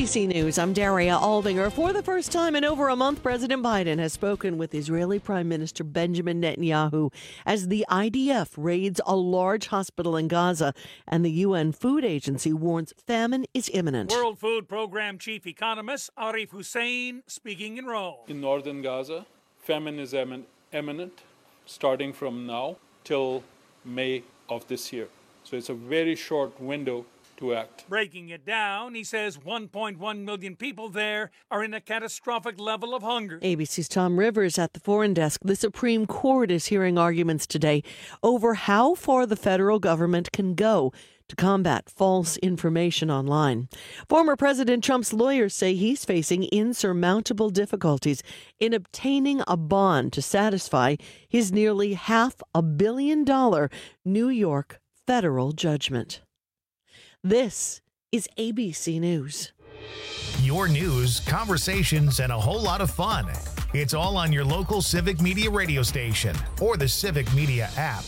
ABC News, I'm Daria Aldinger. For the first time in over a month, President Biden has spoken with Israeli Prime Minister Benjamin Netanyahu as the IDF raids a large hospital in Gaza and the UN Food Agency warns famine is imminent. World Food Program Chief Economist Arif Hussein speaking in Rome. In northern Gaza, famine is imminent starting from now till May of this year. So it's a very short window to act. Breaking it down, he says 1.1 million people there are in a catastrophic level of hunger. ABC's Tom Rivers at the Foreign Desk. The Supreme Court is hearing arguments today over how far the federal government can go to combat false information online. Former President Trump's lawyers say he's facing insurmountable difficulties in obtaining a bond to satisfy his nearly $500 million New York federal judgment. This is ABC News. Your news, conversations, and a whole lot of fun. It's all on your local Civic Media radio station or the Civic Media app.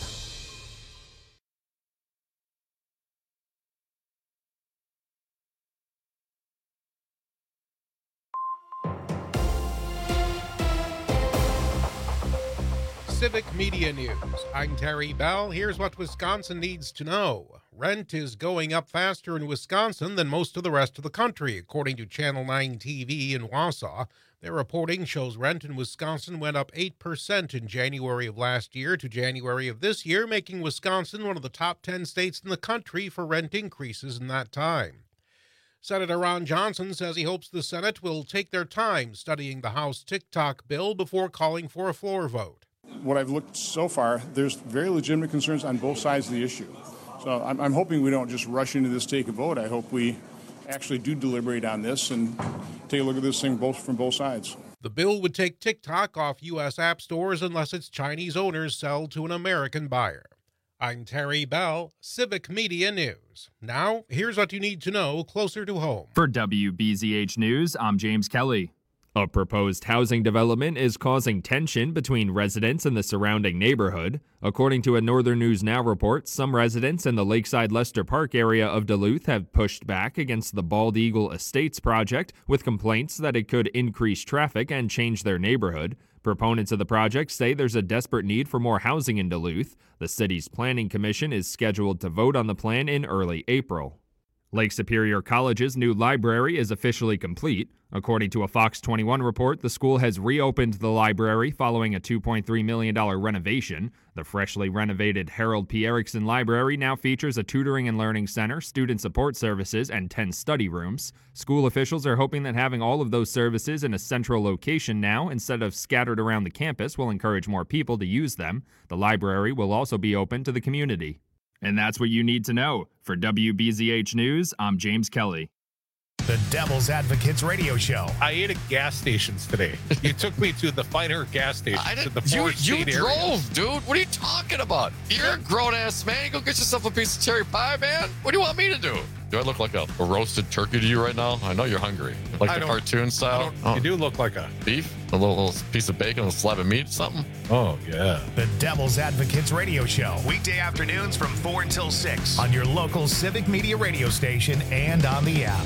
Civic Media News. I'm Terry Bell. Here's what Wisconsin needs to know. Rent is going up faster in Wisconsin than most of the rest of the country, according to Channel 9 TV in Wausau. Their reporting shows rent in Wisconsin went up 8% in January of last year to January of this year, making Wisconsin one of the top 10 states in the country for rent increases in that time. Senator Ron Johnson says he hopes the Senate will take their time studying the House TikTok bill before calling for a floor vote. What I've looked so far, there's very legitimate concerns on both sides of the issue. So I'm hoping we don't just rush into this, take a vote. I hope we actually do deliberate on this and take a look at this thing from both sides. The bill would take TikTok off U.S. app stores unless its Chinese owners sell to an American buyer. I'm Terry Bell, Civic Media News. Now, here's what you need to know closer to home. For WBZH News, I'm James Kelly. A proposed housing development is causing tension between residents and the surrounding neighborhood. According to a Northern News Now report, some residents in the Lakeside Lester Park area of Duluth have pushed back against the Bald Eagle Estates project with complaints that it could increase traffic and change their neighborhood. Proponents of the project say there's a desperate need for more housing in Duluth. The city's planning commission is scheduled to vote on the plan in early April. Lake Superior College's new library is officially complete. According to a Fox 21 report, the school has reopened the library following a $2.3 million renovation. The freshly renovated Harold P. Erickson Library now features a tutoring and learning center, student support services, and 10 study rooms. School officials are hoping that having all of those services in a central location now, instead of scattered around the campus, will encourage more people to use them. The library will also be open to the community. And that's what you need to know. For WBZH News, I'm James Kelly. The Devil's Advocates radio show. I ate at gas stations today. You took me to the finer gas stations in the Forest You State area. drove, dude. What are you talking about? You're a grown-ass man. Go get yourself a piece of cherry pie, man. What do you want me to do? Do I look like a roasted turkey to you right now? I know you're hungry. Like the cartoon style? You do look like a beef? A little piece of bacon, a slab of meat, something? Oh, yeah. The Devil's Advocates radio show. Weekday afternoons from 4 until 6 on your local Civic Media radio station and on the app.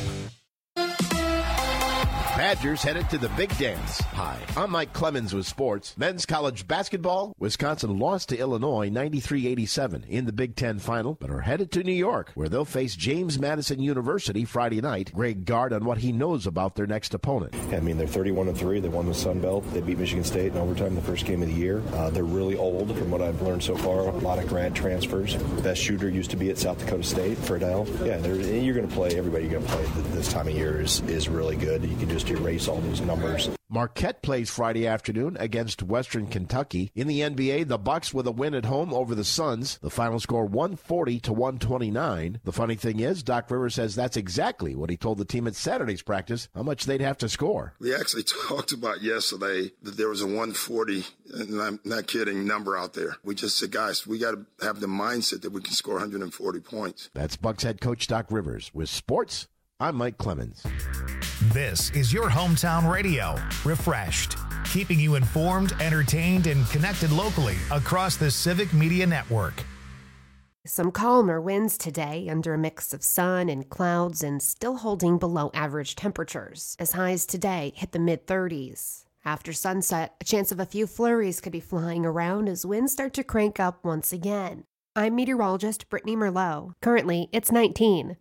Badgers headed to the big dance. Hi, I'm Mike Clemens with sports. Men's college basketball. Wisconsin lost to Illinois 93-87 in the Big Ten final, but are headed to New York, where they'll face James Madison University Friday night. Greg Gard on what he knows about their next opponent. I mean, they're 31-3. They won the Sun Belt. They beat Michigan State in overtime the first game of the year. They're really old, from what I've learned so far. A lot of grad transfers. The best shooter used to be at South Dakota State, Friedel. Yeah, you're going to play. Everybody you're going to play this time of year is really good. You can just erase all those numbers. Marquette plays Friday afternoon against Western Kentucky. In the NBA, the Bucks with a win at home over the Suns. The final score 140-129. The funny thing is, Doc Rivers says that's exactly what he told the team at Saturday's practice, how much they'd have to score. We actually talked about yesterday that there was a 140, and I'm not kidding, number out there. We just said, guys, we got to have the mindset that we can score 140 points. That's Bucks head coach Doc Rivers. With sports, I'm Mike Clemens. This is your hometown radio, refreshed, keeping you informed, entertained, and connected locally across the Civic Media Network. Some calmer winds today under a mix of sun and clouds and still holding below average temperatures, as highs today hit the mid-30s. After sunset, a chance of a few flurries could be flying around as winds start to crank up once again. I'm meteorologist Brittany Merlot. Currently, it's 19.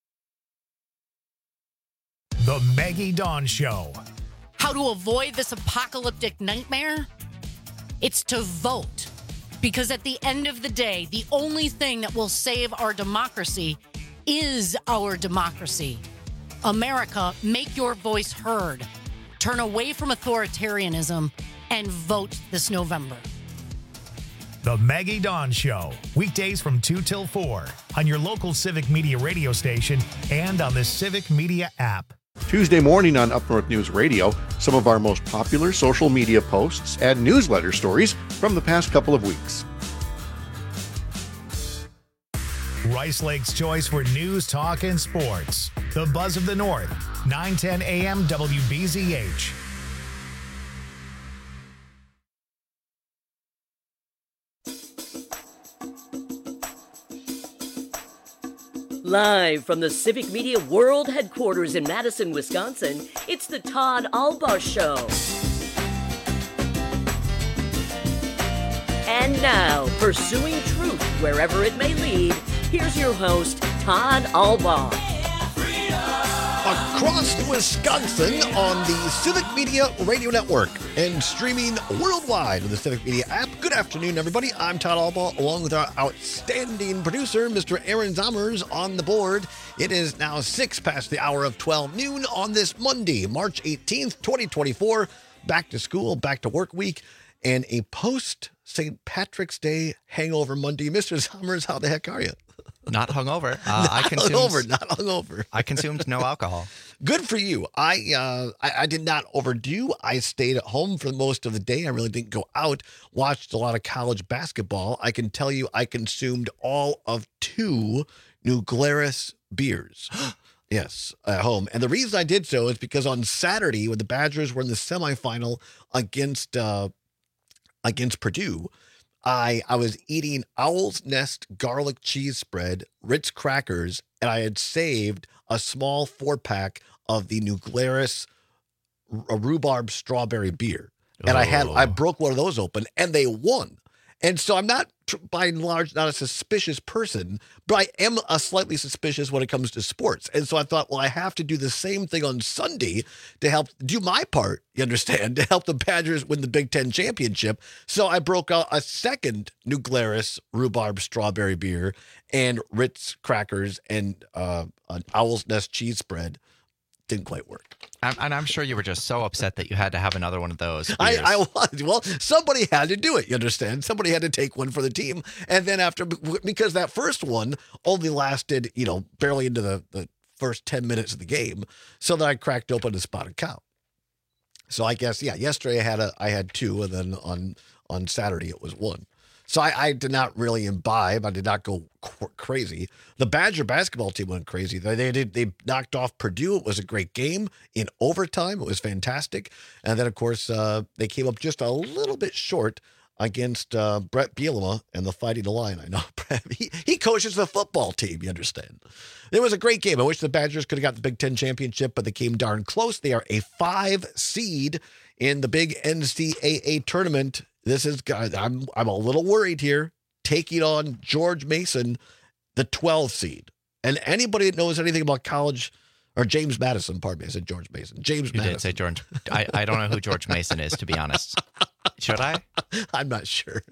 The Maggie Dawn Show. How to avoid this apocalyptic nightmare? It's to vote. Because at the end of the day, the only thing that will save our democracy is our democracy. America, make your voice heard. Turn away from authoritarianism and vote this November. The Maggie Dawn Show. Weekdays from 2 till 4 on your local Civic Media radio station and on the Civic Media app. Tuesday morning on Up North News Radio, some of our most popular social media posts and newsletter stories from the past couple of weeks. Rice Lake's choice for news, talk, and sports. The Buzz of the North, 9:10 a.m. WBZH. Live from the Civic Media World Headquarters in Madison, Wisconsin, it's the Todd Albaugh Show. And now, pursuing truth wherever it may lead, here's your host, Todd Albaugh. Across Wisconsin on the Civic Media Radio Network and streaming worldwide with the Civic Media app. Good afternoon, everybody. I'm Todd Albaugh, along with our outstanding producer, Mr. Aaron Zommers, on the board. It is now 6 past the hour of 12 noon on this Monday, March 18th, 2024. Back to school, back to work week, and a post-St. Patrick's Day hangover Monday. Mr. Zommers, how the heck are you? Not hungover. Not hungover. I consumed no alcohol. Good for you. I did not overdo. I stayed at home for most of the day. I really didn't go out. Watched a lot of college basketball. I can tell you I consumed all of 2 New Glarus beers. Yes, at home. And the reason I did so is because on Saturday, when the Badgers were in the semifinal against Purdue, I was eating Owl's Nest garlic cheese spread, Ritz crackers, and I had saved a small 4-pack of the New Glarus rhubarb strawberry beer. And I broke one of those open, and they won. And so I'm not, by and large, not a suspicious person, but I am a slightly suspicious when it comes to sports. And so I thought, well, I have to do the same thing on Sunday to help do my part, you understand, to help the Badgers win the Big Ten championship. So I broke out a second New Glarus rhubarb strawberry beer and Ritz crackers and an Owl's Nest cheese spread. Didn't quite work. And I'm sure you were just so upset that you had to have another one of those. I was. Well, somebody had to do it, you understand? Somebody had to take one for the team. And then because that first one only lasted, barely into the first 10 minutes of the game. So then I cracked open a spotted cow. So I guess, yesterday I had 2, and then on Saturday it was 1. So I did not really imbibe. I did not go crazy. The Badger basketball team went crazy. They knocked off Purdue. It was a great game in overtime. It was fantastic. And then, of course, they came up just a little bit short against Brett Bielema and the Fighting Illini. I know Brett, he coaches the football team, you understand. It was a great game. I wish the Badgers could have got the Big Ten championship, but they came darn close. They are a 5 seed in the big NCAA tournament. I'm a little worried here, taking on George Mason, the 12th seed. And anybody that knows anything about college, or James Madison, pardon me, I said George Mason. James Madison. You did say George. I don't know who George Mason is, to be honest. Should I? I'm not sure.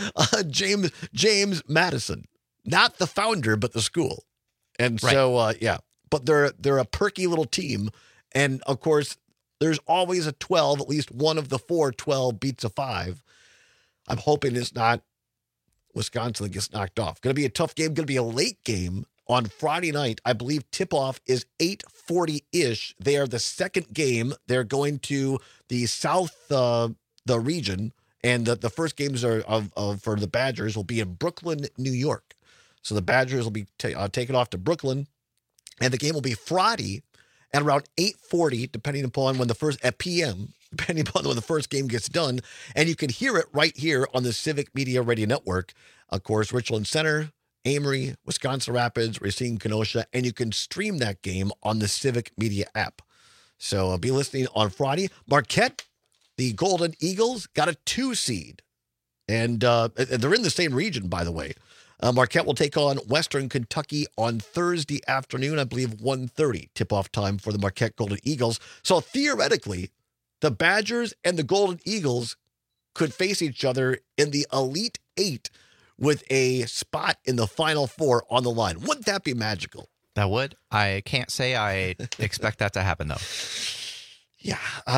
James Madison, not the founder, but the school. And right. So, but they're a perky little team. And of course, there's always a 12, at least one of the 4 12 beats a 5. I'm hoping it's not Wisconsin that gets knocked off. Going to be a tough game. Going to be a late game on Friday night. I believe tip-off is 8:40-ish. They are the second game. They're going to the South, the region, and the first games are for the Badgers will be in Brooklyn, New York. So the Badgers will be taken off to Brooklyn, and the game will be Friday at around 8:40, depending upon when p.m., depending upon when the first game gets done. And you can hear it right here on the Civic Media Radio Network. Of course, Richland Center, Amory, Wisconsin Rapids, Racine, Kenosha, and you can stream that game on the Civic Media app. So be listening on Friday. Marquette, the Golden Eagles, got a 2 seed. And they're in the same region, by the way. Marquette will take on Western Kentucky on Thursday afternoon, I believe 1:30 tip-off time for the Marquette Golden Eagles. So theoretically, the Badgers and the Golden Eagles could face each other in the Elite Eight with a spot in the Final Four on the line. Wouldn't that be magical? That would. I can't say I expect that to happen, though. Yeah.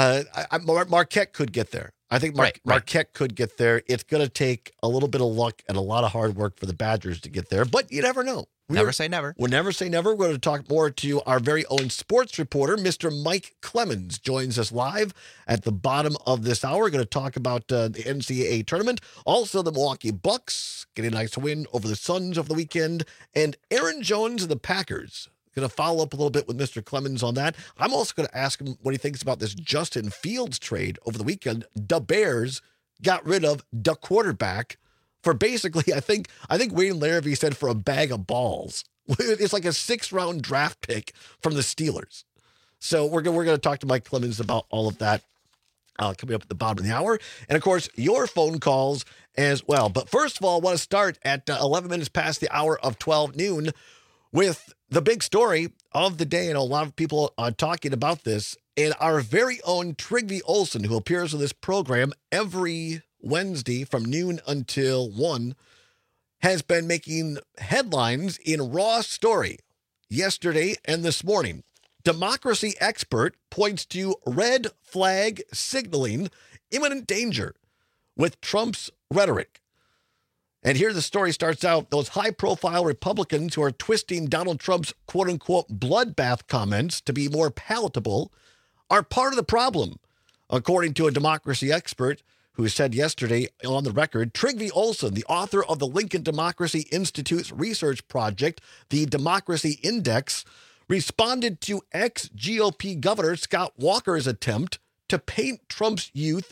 Marquette could get there. I think Marquette could get there. It's going to take a little bit of luck and a lot of hard work for the Badgers to get there, but you never know. Never say never. We'll never say never. We're going to talk more to our very own sports reporter, Mr. Mike Clemens, joins us live at the bottom of this hour. We're going to talk about the NCAA tournament, also the Milwaukee Bucks getting a nice win over the Suns over the weekend, and Aaron Jones and the Packers. Going to follow up a little bit with Mr. Clemens on that. I'm also going to ask him what he thinks about this Justin Fields trade over the weekend. The Bears got rid of the quarterback for basically, I think Wayne Larrivee said for a bag of balls. It's like a 6th-round draft pick from the Steelers. So we're going to talk to Mike Clemens about all of that coming up at the bottom of the hour. And, of course, your phone calls as well. But first of all, I want to start at 11 minutes past the hour of 12 noon with the big story of the day. And a lot of people are talking about this. And our very own Trygve Olsen, who appears on this program every Wednesday from noon until 1, has been making headlines in Raw Story yesterday and this morning. Democracy expert points to red flag signaling imminent danger with Trump's rhetoric. And here the story starts out. Those high-profile Republicans who are twisting Donald Trump's quote-unquote bloodbath comments to be more palatable are part of the problem, according to a democracy expert who said yesterday on the record. Trygve Olsen, the author of the Lincoln Democracy Institute's research project, the Democracy Index, responded to ex-GOP Governor Scott Walker's attempt to paint Trump's use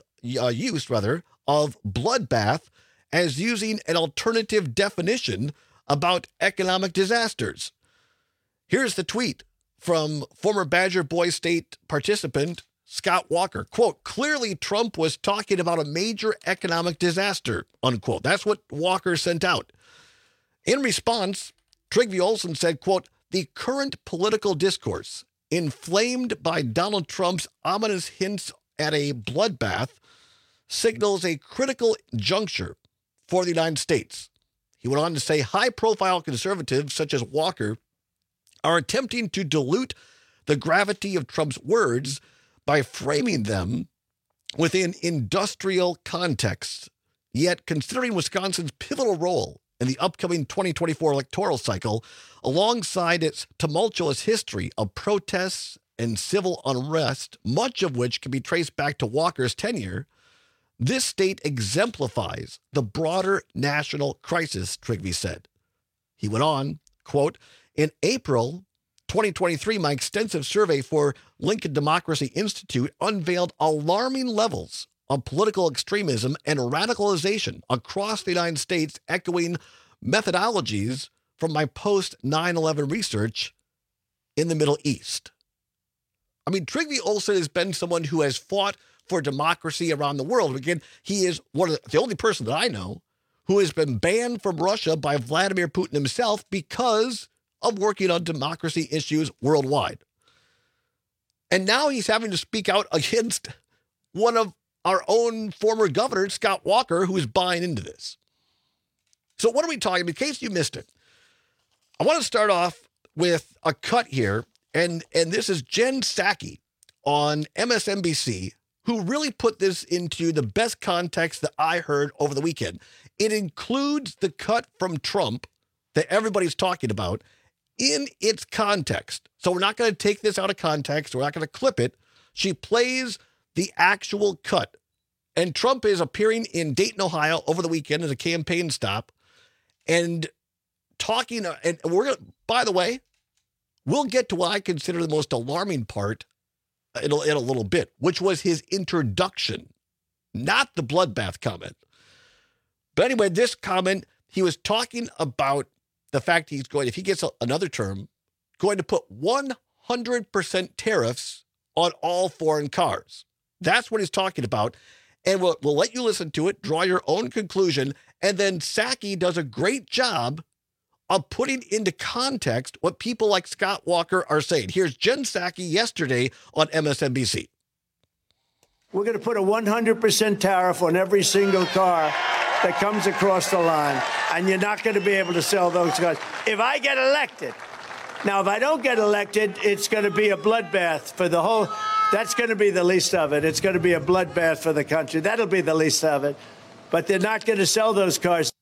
of bloodbath as using an alternative definition about economic disasters. Here's the tweet from former Badger Boys State participant Scott Walker. Quote, clearly Trump was talking about a major economic disaster, unquote. That's what Walker sent out. In response, Trygve Olsen said, quote, the current political discourse, inflamed by Donald Trump's ominous hints at a bloodbath, signals a critical juncture for the United States. He went on to say high-profile conservatives such as Walker are attempting to dilute the gravity of Trump's words by framing them within industrial contexts. Yet, considering Wisconsin's pivotal role in the upcoming 2024 electoral cycle, alongside its tumultuous history of protests and civil unrest, much of which can be traced back to Walker's tenure, this state exemplifies the broader national crisis, Trygve said. He went on, quote, in April 2023, my extensive survey for Lincoln Democracy Institute unveiled alarming levels of political extremism and radicalization across the United States, echoing methodologies from my post-9/11 research in the Middle East. I mean, Trygve Olsen has been someone who has fought for democracy around the world. Again, he is the only person that I know who has been banned from Russia by Vladimir Putin himself because of working on democracy issues worldwide. And now he's having to speak out against one of our own former governors, Scott Walker, who is buying into this. So what are we talking about? In case you missed it, I want to start off with a cut here, and this is Jen Psaki on MSNBC, who really put this into the best context that I heard over the weekend. It includes the cut from Trump that everybody's talking about in its context. So we're not going to take this out of context. We're not going to clip it. She plays the actual cut. And Trump is appearing in Dayton, Ohio over the weekend as a campaign stop and talking. And we're going to, by the way, we'll get to what I consider the most alarming part in a little bit, which was his introduction, not the bloodbath comment. But anyway, this comment, he was talking about the fact he's going, if he gets another term, going to put 100% tariffs on all foreign cars. That's what he's talking about. And we'll let you listen to it, draw your own conclusion. And then Psaki does a great job of putting into context what people like Scott Walker are saying. Here's Jen Psaki yesterday on MSNBC. We're going to put a 100% tariff on every single car that comes across the line, and you're not going to be able to sell those cars. If I get elected, now if I don't get elected, it's going to be a bloodbath for the whole, that's going to be the least of it. It's going to be a bloodbath for the country. That'll be the least of it. But they're not going to sell those cars.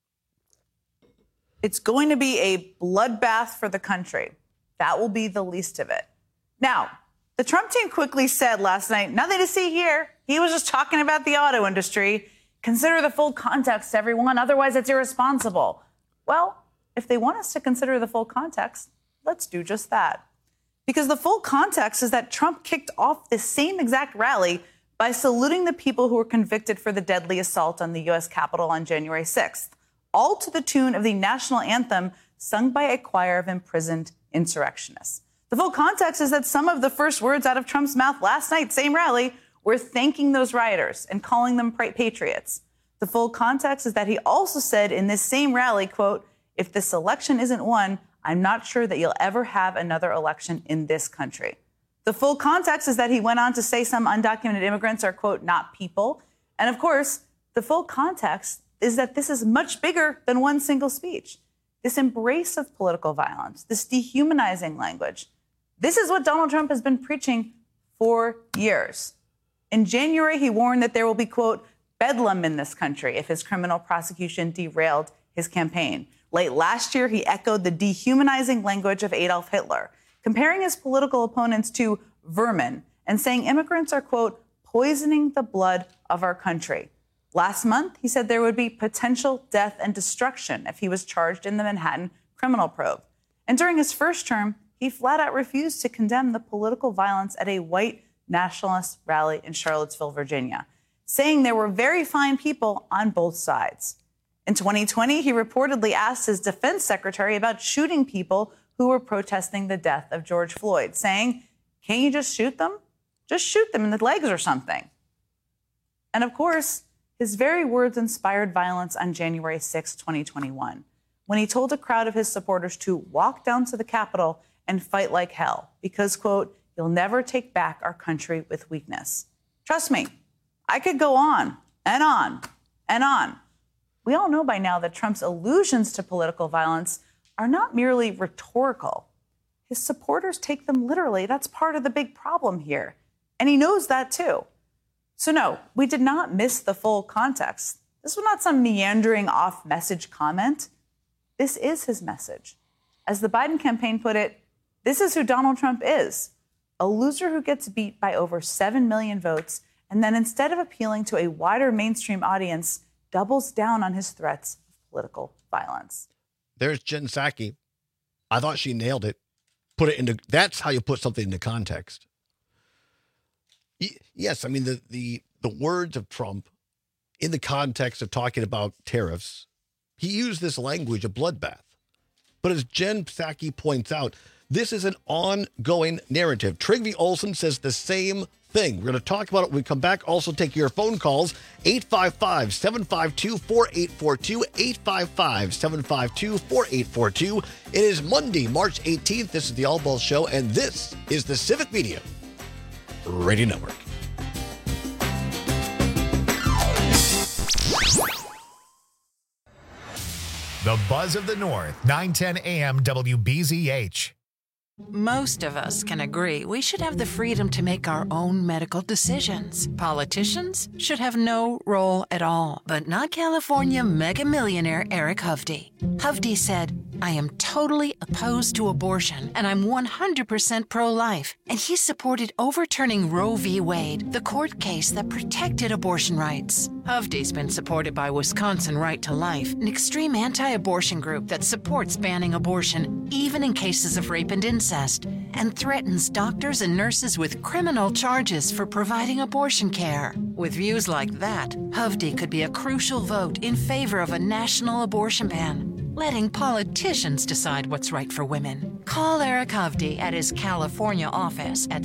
It's going to be a bloodbath for the country. That will be the least of it. Now, the Trump team quickly said last night, nothing to see here. He was just talking about the auto industry. Consider the full context, everyone. Otherwise, it's irresponsible. Well, if they want us to consider the full context, let's do just that. Because the full context is that Trump kicked off this same exact rally by saluting the people who were convicted for the deadly assault on the U.S. Capitol on January 6th, all to the tune of the national anthem sung by a choir of imprisoned insurrectionists. The full context is that some of the first words out of Trump's mouth last night, same rally, were thanking those rioters and calling them patriots. The full context is that he also said in this same rally, quote, if this election isn't won, I'm not sure that you'll ever have another election in this country. The full context is that he went on to say some undocumented immigrants are, quote, not people. And of course, the full context is that this is much bigger than one single speech. This embrace of political violence, this dehumanizing language. This is what Donald Trump has been preaching for years. In January, he warned that there will be, quote, bedlam in this country if his criminal prosecution derailed his campaign. Late last year, he echoed the dehumanizing language of Adolf Hitler, comparing his political opponents to vermin and saying immigrants are, quote, poisoning the blood of our country. Last month, he said there would be potential death and destruction if he was charged in the Manhattan criminal probe. And during his first term, he flat out refused to condemn the political violence at a white nationalist rally in Charlottesville, Virginia, saying there were very fine people on both sides. In 2020, he reportedly asked his defense secretary about shooting people who were protesting the death of George Floyd, saying, can't you just shoot them? Just shoot them in the legs or something. And of course, his very words inspired violence on January 6, 2021, when he told a crowd of his supporters to walk down to the Capitol and fight like hell because, quote, you'll never take back our country with weakness. Trust me, I could go on and on and on. We all know by now that Trump's allusions to political violence are not merely rhetorical. His supporters take them literally. That's part of the big problem here. And he knows that too. So no, we did not miss the full context. This was not some meandering off-message comment. This is his message. As the Biden campaign put it, this is who Donald Trump is, a loser who gets beat by over 7 million votes and then instead of appealing to a wider mainstream audience, doubles down on his threats of political violence. There's Jen Psaki. I thought she nailed it. Put it into, that's how you put something into context. Yes, I mean, the words of Trump in the context of talking about tariffs, he used this language, a bloodbath. But as Jen Psaki points out, this is an ongoing narrative. Trygve Olsen says the same thing. We're going to talk about it when we come back. Also take your phone calls, 855-752-4842, 855-752-4842. It is Monday, March 18th. This is the All Balls Show, and this is the Civic Media Radio Network. The Buzz of the North, 910 AM WBZH. Most of us can agree we should have the freedom to make our own medical decisions. Politicians should have no role at all, but not California mega millionaire Eric Hovde. Hovde said, I am totally opposed to abortion, and I'm 100% pro-life. And he supported overturning Roe v. Wade, the court case that protected abortion rights. Hovde's been supported by Wisconsin Right to Life, an extreme anti-abortion group that supports banning abortion, even in cases of rape and incest, and threatens doctors and nurses with criminal charges for providing abortion care. With views like that, Hovde could be a crucial vote in favor of a national abortion ban. letting politicians decide what's right for women. Call Eric Hovde at his California office at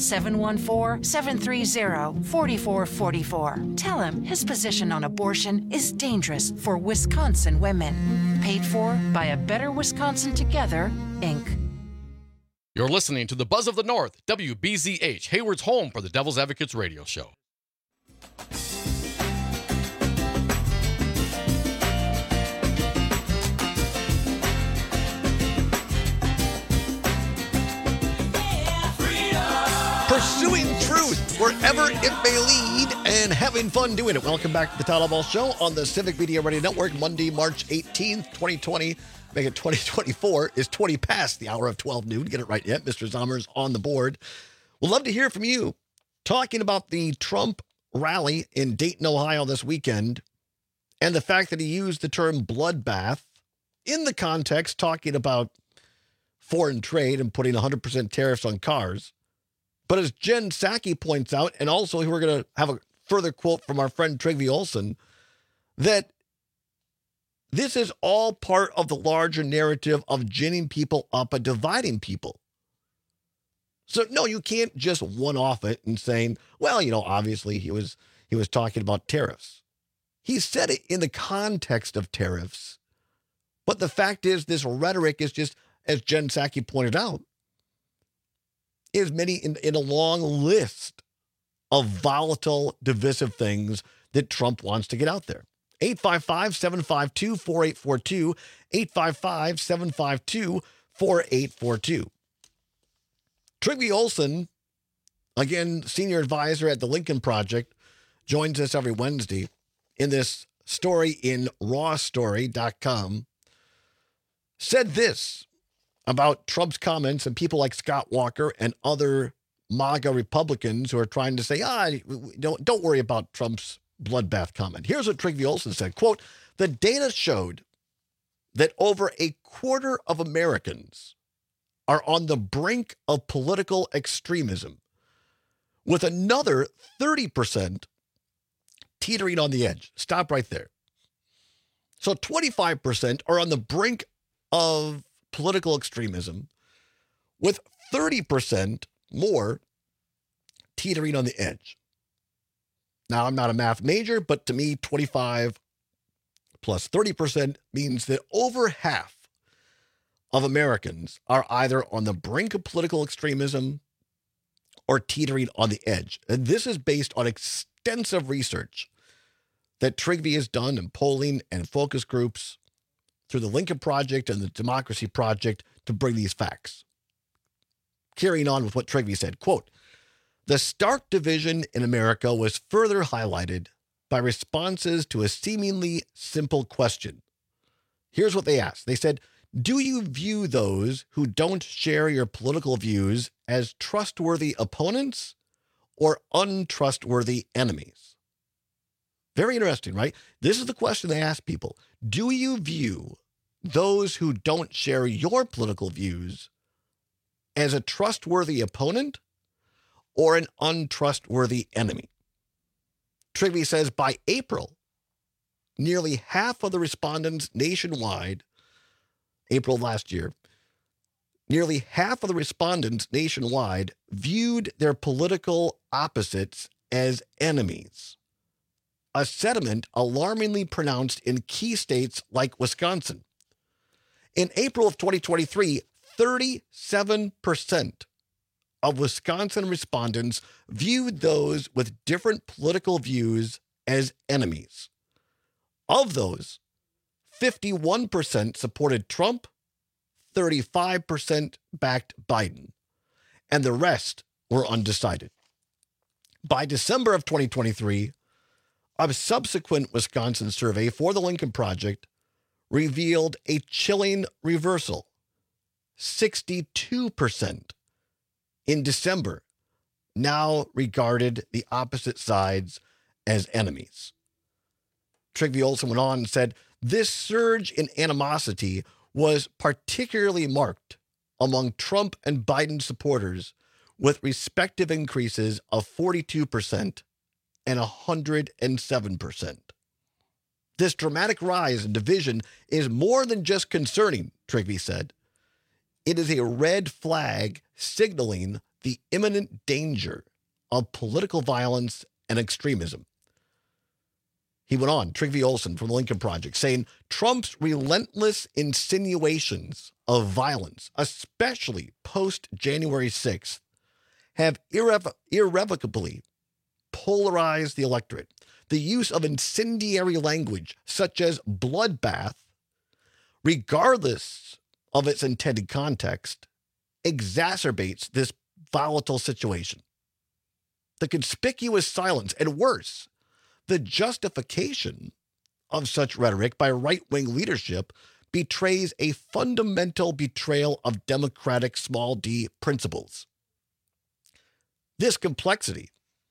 714-730-4444. Tell him his position on abortion is dangerous for Wisconsin women. Paid for by A Better Wisconsin Together, Inc. You're listening to the Buzz of the North, WBZH, Hayward's home for the Devil's Advocates radio show. Pursuing truth wherever it may lead and having fun doing it. Welcome back to the Todd Albaugh Show on the Civic Media Radio Network, Monday, March 18th, 2020. Make it 2024 is 20 past the hour of 12 noon. Get it right yet. Mr. Zommer's on the board. We'd love to hear from you talking about the Trump rally in Dayton, Ohio this weekend and the fact that he used the term bloodbath in the context talking about foreign trade and putting 100% tariffs on cars. But as Jen Psaki points out, and also we're going to have a further quote from our friend Trygve Olsen, that this is all part of the larger narrative of ginning people up and dividing people. So, no, you can't just one-off it and saying, well, obviously he was talking about tariffs. He said it in the context of tariffs. But the fact is, this rhetoric is just, as Jen Psaki pointed out, is many in a long list of volatile, divisive things that Trump wants to get out there. 855-752-4842, 855-752-4842. Trygve Olsen, again, senior advisor at the Lincoln Project, joins us every Wednesday in this story in rawstory.com, said this about Trump's comments and people like Scott Walker and other MAGA Republicans who are trying to say, don't worry about Trump's bloodbath comment. Here's what Trygve Olsen said, quote, the data showed that over a quarter of Americans are on the brink of political extremism, with another 30% teetering on the edge. Stop right there. So 25% are on the brink of political extremism, with 30% more teetering on the edge. Now, I'm not a math major, but to me, 25 plus 30% means that over half of Americans are either on the brink of political extremism or teetering on the edge. And this is based on extensive research that Trygve has done in polling and focus groups through the Lincoln Project and the Democracy Project to bring these facts. Carrying on with what Trygve said, quote, the stark division in America was further highlighted by responses to a seemingly simple question. Here's what they asked. They said, do you view those who don't share your political views as trustworthy opponents or untrustworthy enemies? Very interesting, right? This is the question they ask people. Do you view those who don't share your political views as a trustworthy opponent or an untrustworthy enemy? Trygve says by April, nearly half of the respondents nationwide, April last year, nearly half of the respondents nationwide viewed their political opposites as enemies. A sentiment alarmingly pronounced in key states like Wisconsin. In April of 2023, 37% of Wisconsin respondents viewed those with different political views as enemies. Of those, 51% supported Trump, 35% backed Biden, and the rest were undecided. By December of 2023, a subsequent Wisconsin survey for the Lincoln Project revealed a chilling reversal. 62% in December now regarded the opposite sides as enemies. Trygve Olsen went on and said, this surge in animosity was particularly marked among Trump and Biden supporters, with respective increases of 42% and 107%. This dramatic rise in division is more than just concerning, Trigby said. It is a red flag signaling the imminent danger of political violence and extremism. He went on, Trygve Olsen from the Lincoln Project, saying Trump's relentless insinuations of violence, especially post-January 6th, have irrevocably polarized the electorate. The use of incendiary language, such as bloodbath, regardless of its intended context, exacerbates this volatile situation. The conspicuous silence, and worse, the justification of such rhetoric by right-wing leadership betrays a fundamental betrayal of democratic small d principles. This complicity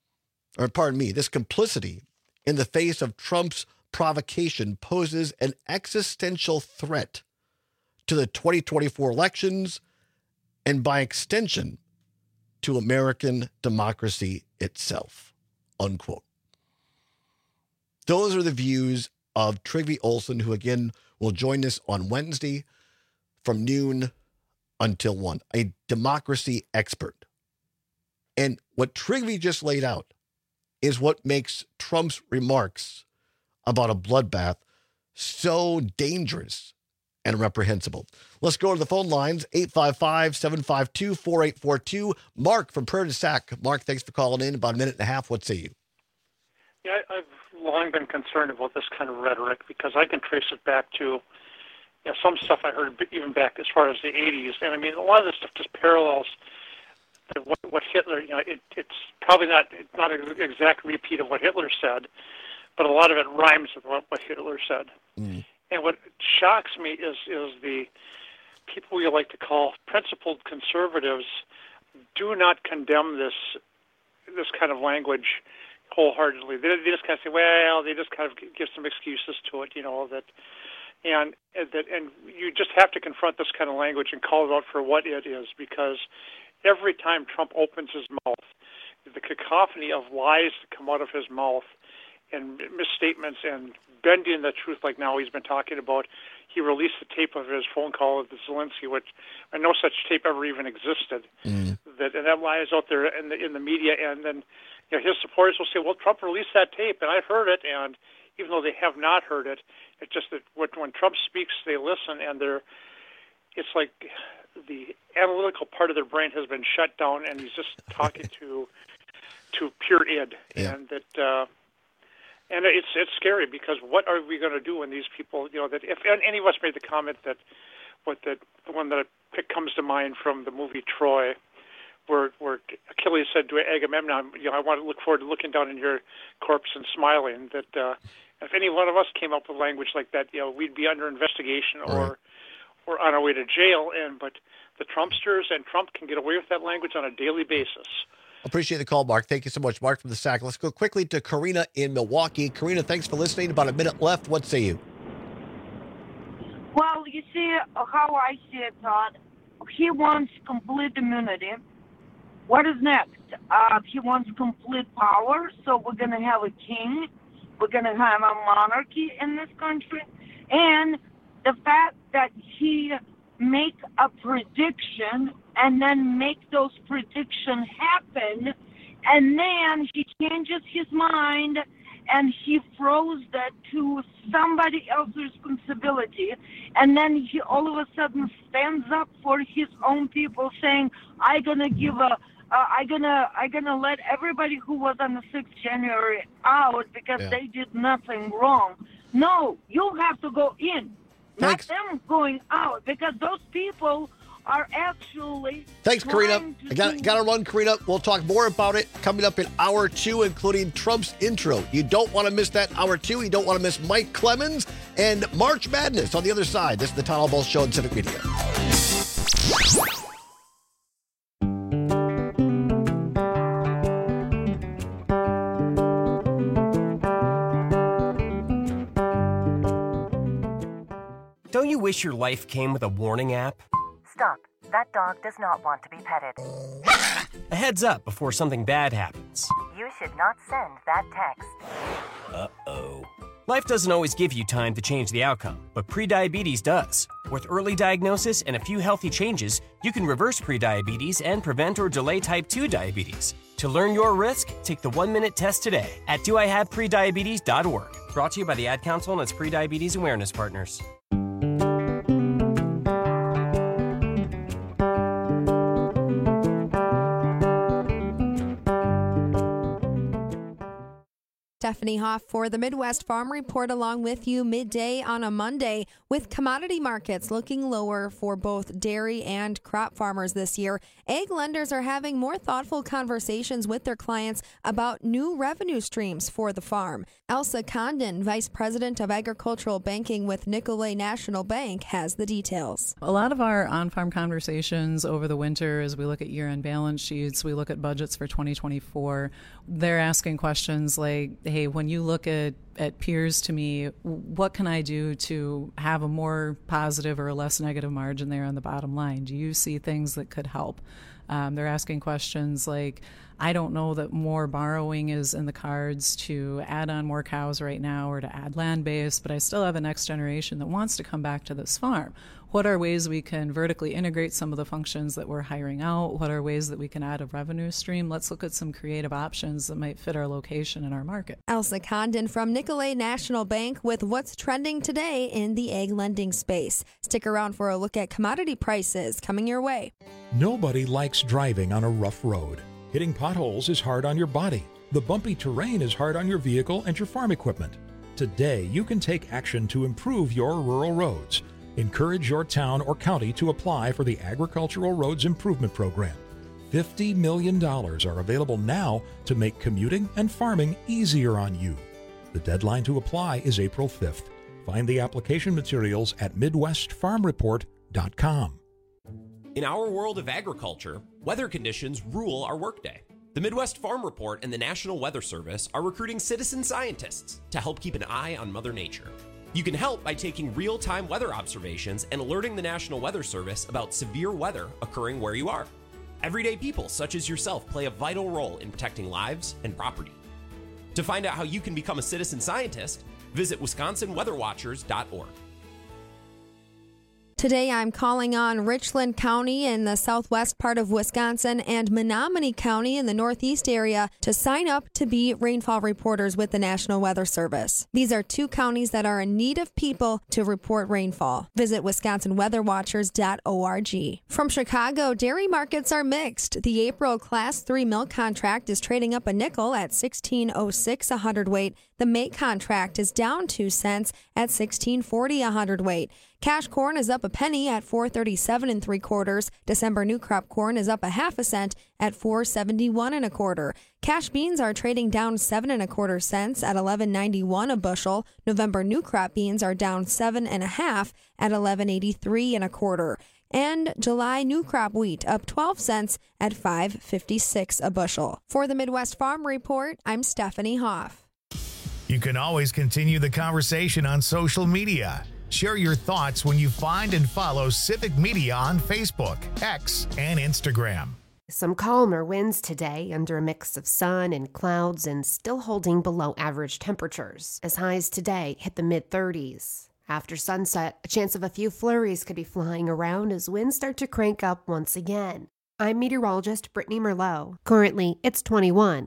in the face of Trump's provocation poses an existential threat to the 2024 elections and, by extension, to American democracy itself, unquote. Those are the views of Trygve Olsen, who again will join us on Wednesday from noon until 1, a democracy expert. And what Trygve just laid out is what makes Trump's remarks about a bloodbath so dangerous and reprehensible. Let's go to the phone lines, 855-752-4842. Mark from Prairie du Sac. Mark, thanks for calling in. About a minute and a half. What say you? Yeah, I've long been concerned about this kind of rhetoric because I can trace it back to some stuff I heard even back as far as the 80s. And I mean, a lot of this stuff just parallels what Hitler, it's probably not an exact repeat of what Hitler said, but a lot of it rhymes with what Hitler said. Mm. And what shocks me is the people we like to call principled conservatives do not condemn this kind of language wholeheartedly. They just kind of say, well, they just kind of give some excuses to it, and you just have to confront this kind of language and call it out for what it is, because every time Trump opens his mouth, the cacophony of lies that come out of his mouth and misstatements and bending the truth, like now he's been talking about. He released the tape of his phone call with Zelensky, which no such tape ever even existed. Mm. And that lies out there in the media, and then his supporters will say, "Well, Trump released that tape, and I've heard it." And even though they have not heard it, it's just that when Trump speaks, they listen, and it's like the analytical part of their brain has been shut down, and he's just talking to pure id, yeah. And that. And it's scary, because what are we going to do when these people, that if any of us made the comment that the one that comes to mind from the movie Troy, where Achilles said to Agamemnon, I want to look forward to looking down in your corpse and smiling, that if any one of us came up with language like that, we'd be under investigation or on our way to jail. But the Trumpsters and Trump can get away with that language on a daily basis. Appreciate the call, Mark. Thank you so much, Mark from the SAC. Let's go quickly to Karina in Milwaukee. Karina, thanks for listening. About a minute left. What say you? Well, you see how I see it, Todd. He wants complete immunity. What is next? He wants complete power, so we're going to have a king. We're going to have a monarchy in this country. And the fact that he make a prediction and then make those predictions happen, and then he changes his mind and he throws that to somebody else's responsibility, and then he all of a sudden stands up for his own people, saying, I'm gonna let everybody who was on the 6th January out because they did nothing wrong. No, you have to go in. Thanks. Not them going out, because those people are actually. Thanks, Karina. I got to run, Karina. We'll talk more about it coming up in hour 2, including Trump's intro. You don't want to miss that hour 2. You don't want to miss Mike Clemens and March Madness on the other side. This is the Todd Albaugh Show on Civic Media. Don't you wish your life came with a warning app? Stop. That dog does not want to be petted. A heads up before something bad happens. You should not send that text. Uh-oh. Life doesn't always give you time to change the outcome, but prediabetes does. With early diagnosis and a few healthy changes, you can reverse prediabetes and prevent or delay type 2 diabetes. To learn your risk, take the 1-minute test today at doihaveprediabetes.org. Brought to you by the Ad Council and its prediabetes awareness partners. Stephanie Hoff for the Midwest Farm Report along with you midday on a Monday. With commodity markets looking lower for both dairy and crop farmers this year, ag lenders are having more thoughtful conversations with their clients about new revenue streams for the farm. Elsa Condon, Vice President of Agricultural Banking with Nicolet National Bank, has the details. A lot of our on-farm conversations over the winter, as we look at year-end balance sheets, we look at budgets for 2024, they're asking questions like, hey, when you look at peers to me, what can I do to have a more positive or a less negative margin there on the bottom line? Do you see things that could help? They're asking questions like, I don't know that more borrowing is in the cards to add on more cows right now or to add land base, but I still have a next generation that wants to come back to this farm. What are ways we can vertically integrate some of the functions that we're hiring out? What are ways that we can add a revenue stream? Let's look at some creative options that might fit our location and our market. Elsa Condon from Nicolet National Bank with what's trending today in the ag lending space. Stick around for a look at commodity prices coming your way. Nobody likes driving on a rough road. Hitting potholes is hard on your body. The bumpy terrain is hard on your vehicle and your farm equipment. Today, you can take action to improve your rural roads. Encourage your town or county to apply for the Agricultural Roads Improvement Program. $50 million are available now to make commuting and farming easier on you. The deadline to apply is April 5th. Find the application materials at MidwestFarmReport.com. In our world of agriculture, weather conditions rule our workday. The Midwest Farm Report and the National Weather Service are recruiting citizen scientists to help keep an eye on Mother Nature. You can help by taking real-time weather observations and alerting the National Weather Service about severe weather occurring where you are. Everyday people such as yourself play a vital role in protecting lives and property. To find out how you can become a citizen scientist, visit WisconsinWeatherWatchers.org. Today, I'm calling on Richland County in the southwest part of Wisconsin and Menominee County in the northeast area to sign up to be rainfall reporters with the National Weather Service. These are two counties that are in need of people to report rainfall. Visit WisconsinWeatherWatchers.org. From Chicago, dairy markets are mixed. The April Class 3 milk contract is trading up a nickel at $16.06 a hundredweight. The May contract is down 2 cents at $16.40 a hundredweight. Cash corn is up a penny at $4.37 3/4. December new crop corn is up a half a cent at $4.71 1/4. Cash beans are trading down 7 1/4 cents at $11.91 a bushel. November new crop beans are down 7 1/2 at $11.83 1/4. And July new crop wheat up 12 cents at $5.56 a bushel. For the Midwest Farm Report, I'm Stephanie Hoff. You can always continue the conversation on social media. Share your thoughts when you find and follow Civic Media on Facebook, X, and Instagram. Some calmer winds today under a mix of sun and clouds and still holding below average temperatures. As highs today hit the mid-30s. After sunset, a chance of a few flurries could be flying around as winds start to crank up once again. I'm meteorologist Brittany Merlot. Currently, it's 21.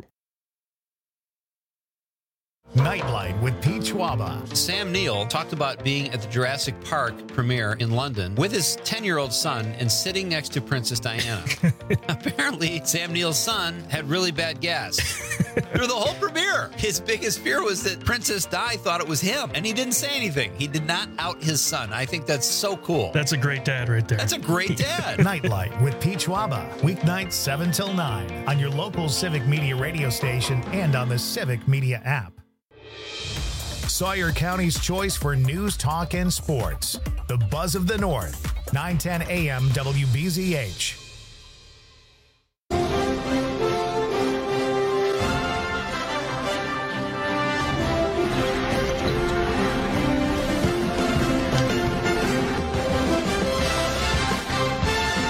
Nightlight with Pete Schwaba. Sam Neill talked about being at the Jurassic Park premiere in London with his 10-year-old son and sitting next to Princess Diana. Apparently, Sam Neill's son had really bad gas. Through the whole premiere, his biggest fear was that Princess Di thought it was him, and he didn't say anything. He did not out his son. I think that's so cool. That's a great dad right there. That's a great dad. Nightlight with Pete Schwaba. Weeknights 7 till 9 on your local Civic Media radio station and on the Civic Media app. Sawyer County's choice for news, talk, and sports. The Buzz of the North. 910 AM WBZH.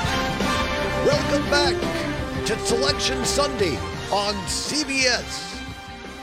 Welcome back to Selection Sunday on CBS.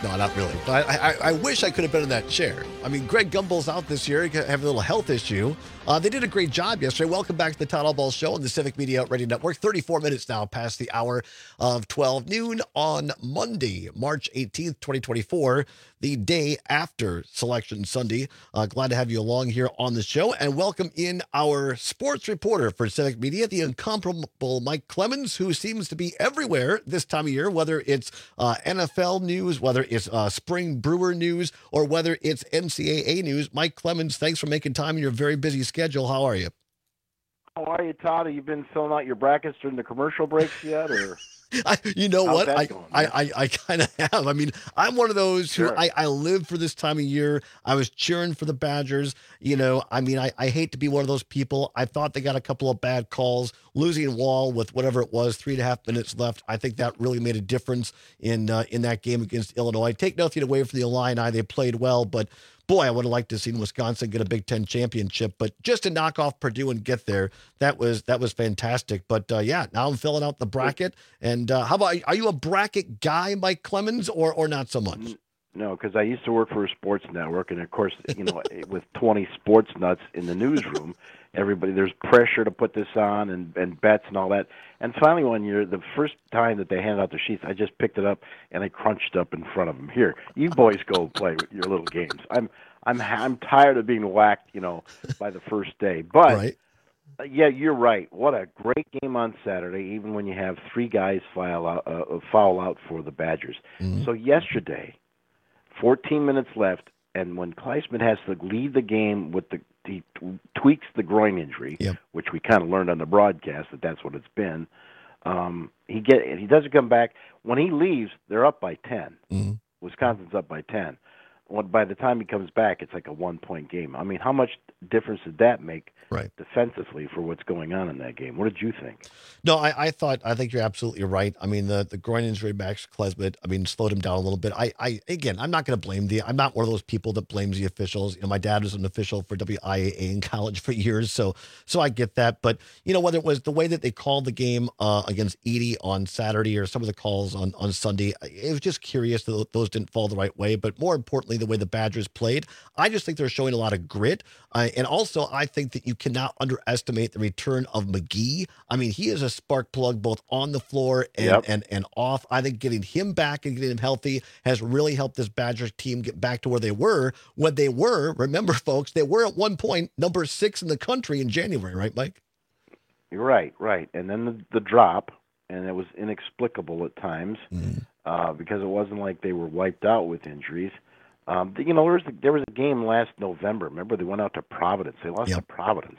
No, not really. But I wish I could have been in that chair. I mean, Greg Gumbel's out this year. He have a little health issue. They did a great job yesterday. Welcome back to the Todd Allball Show on the Civic Media Radio Network. 34 minutes now past the hour of 12 noon on Monday, March 18th, 2024, the day after Selection Sunday. Glad to have you along here on the show. And welcome in our sports reporter for Civic Media, the incomparable Mike Clemens, who seems to be everywhere this time of year, whether it's NFL news, whether it's spring Brewer news, or whether it's NCAA news. Mike Clemens, thanks for making time in your very busy schedule. How are you? How are you, Todd? Have you been filling out your brackets during the commercial breaks yet, or? You know How's what? that going, I kind of have. I mean, I'm one of those who Sure. I live for this time of year. I was cheering for the Badgers. You know, I mean, I hate to be one of those people. I thought they got a couple of bad calls, losing Wall with whatever it was, 3.5 minutes left. I think that really made a difference in that game against Illinois. Take nothing away from the Illini. They played well, but boy, I would have liked to have seen Wisconsin get a Big Ten championship. But just to knock off Purdue and get there, that was fantastic. But yeah, now I'm filling out the bracket. And how about, are you a bracket guy, Mike Clemens, or not so much? No, because I used to work for a sports network, and of course, you know, with 20 sports nuts in the newsroom, there's pressure to put this on and bets and all that. And finally, one year, the first time that they handed out the sheets, I just picked it up and I crunched up in front of them. Here, you boys go play with your little games. I'm tired of being whacked, you know, by the first day. But Right. Yeah, you're right. What a great game on Saturday, even when you have three guys foul out for the Badgers. Mm-hmm. So yesterday, 14 minutes left, and when Kleisman has to lead the game with he tweaks the groin injury, which we kind of learned on the broadcast that's what it's been. He doesn't come back. When he leaves, they're up by 10. Mm-hmm. Wisconsin's up by 10. By the time he comes back, it's like a 1-point game. I mean, how much difference did that make defensively for what's going on in that game? What did you think? No, I think you're absolutely right. I mean, the groin injury, Max Klesmit, I mean, slowed him down a little bit. Again, I'm not going to blame I'm not one of those people that blames the officials. You know, my dad was an official for WIAA in college for years, so I get that. But, you know, whether it was the way that they called the game against Edie on Saturday or some of the calls on Sunday, it was just curious that those didn't fall the right way. But more importantly, the way the Badgers played, I just think they're showing a lot of grit. And also, I think that you cannot underestimate the return of McGee. I mean, he is a spark plug both on the floor and off. I think getting him back and getting him healthy has really helped this Badgers team get back to where they were. When they were, remember, folks, they were at one point number 6 in the country in January, right, Mike? You're right. And then the drop, and it was inexplicable at times because it wasn't like they were wiped out with injuries. You know, there was a game last November. Remember, they went out to Providence. They lost to Providence,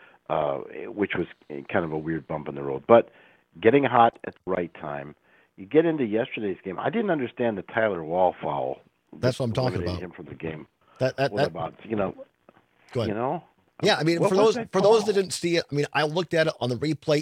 which was kind of a weird bump in the road. But getting hot at the right time. You get into yesterday's game. I didn't understand the Tyler Wall foul. That's what I'm talking about. Him from the game. What about, you know? Go ahead. You know? Yeah, I mean, for those that didn't see it, I mean, I looked at it on the replay.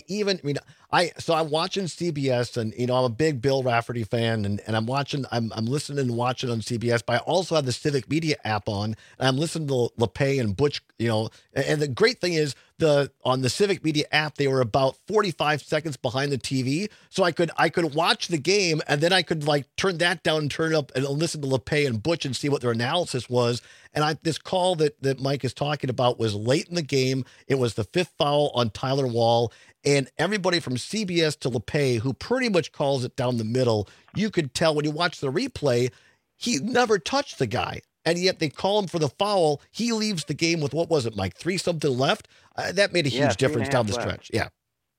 I'm watching CBS, and you know, I'm a big Bill Rafferty fan, and I'm listening and watching on CBS. But I also have the Civic Media app on, and I'm listening to LePay and Butch. You know, and the great thing is on the Civic Media app, they were about 45 seconds behind the TV, so I could watch the game, and then I could like turn that down and turn it up and listen to LePay and Butch and see what their analysis was. And this call that Mike is talking about was late in the game. It was the 5th foul on Tyler Wall. And everybody from CBS to LePay, who pretty much calls it down the middle, you could tell when you watch the replay, he never touched the guy. And yet they call him for the foul. He leaves the game with, what was it, Mike, 3-something left? That made a huge difference down the stretch. Yeah.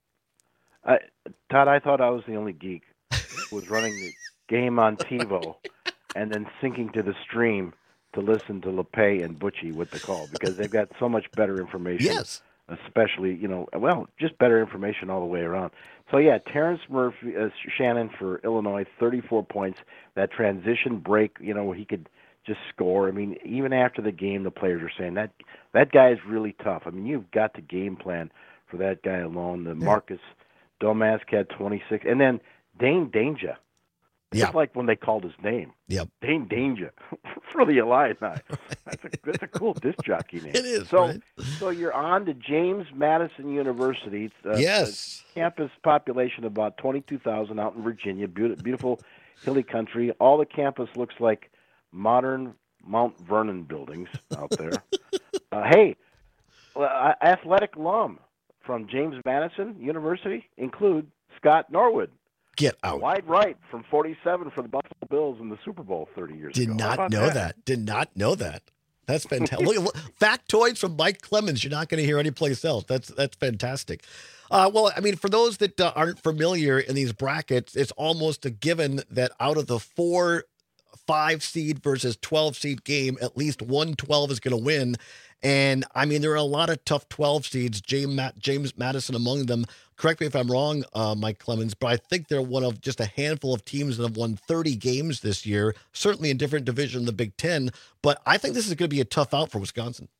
Todd, I thought I was the only geek who was running the game on TiVo and then syncing to the stream to listen to LePay and Butchie with the call, because they've got so much better information. Yes. Especially, you know, just better information all the way around. So, yeah, Terrence Shannon for Illinois, 34 points. That transition break, you know, where he could just score. I mean, even after the game, the players were saying that guy is really tough. I mean, you've got to game plan for that guy alone. The Marcus Domask had 26. And then Dane Danger. Just like when they called his name. Yep. Dane Danger for the Illini. That's a cool disc jockey name. It is. So you're on to James Madison University. It's yes. A campus population of about 22,000 out in Virginia. Beautiful hilly country. All the campus looks like modern Mount Vernon buildings out there. Hey, athletic alum from James Madison University include Scott Norwood. Get out. Wide right from 47 for the Buffalo Bills in the Super Bowl 30 years ago. Did not know that. Did not know that. That's fantastic. Look, factoids from Mike Clemens. You're not going to hear anyplace else. That's fantastic. Well, I mean, for those that aren't familiar in these brackets, it's almost a given that out of the 4-5 seed versus 12 seed game, at least 1-12 is going to win. And I mean, there are a lot of tough 12 seeds, James Madison among them. Correct me if I'm wrong, Mike Clemens, but I think they're one of just a handful of teams that have won 30 games this year, certainly in different division in the Big Ten. But I think this is going to be a tough out for Wisconsin.